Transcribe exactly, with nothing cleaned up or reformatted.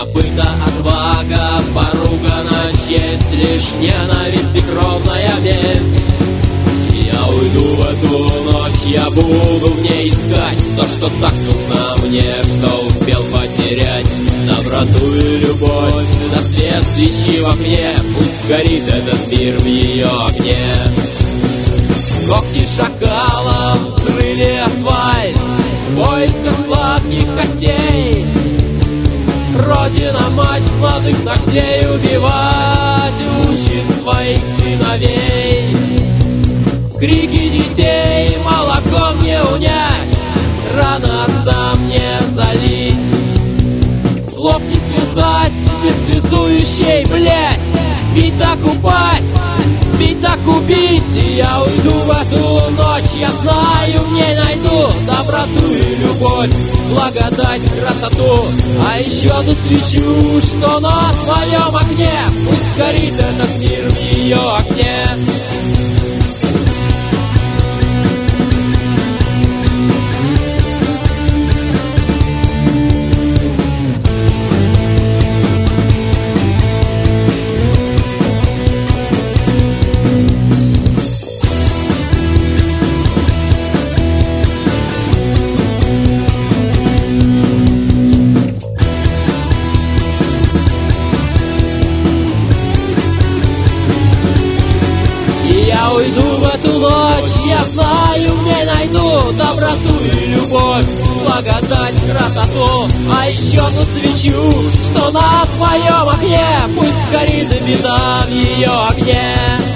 забыта отвага, поругана честь, лишь ненависть и кровная месть. Я уйду в эту ночь, я буду в ней искать то, что так нужно мне, что успел потерять. Доброту и любовь, на свет свечи в окне, пусть горит этот мир в ее огне. Когти шакалов взрыли асфальт в поисках сладких костей. Родина, мать, молодых ногтей убивать учит своих сыновей. Крики детей молоком не унять, рано отца мне залить. Слов не связать без связующей, блять. Бить так упасть, бить так убить. И я уйду в эту ночь, я знаю, в ней найду доброту и любовь, благодать, красоту. А еще ту свечу, что на своем огне, пусть горит этот мир в ее огне. Я уйду в эту ночь, я знаю, в ней найду доброту и любовь, благодать, красоту. А еще ту свечу, что на своем огне, пусть горит беда в ее огне.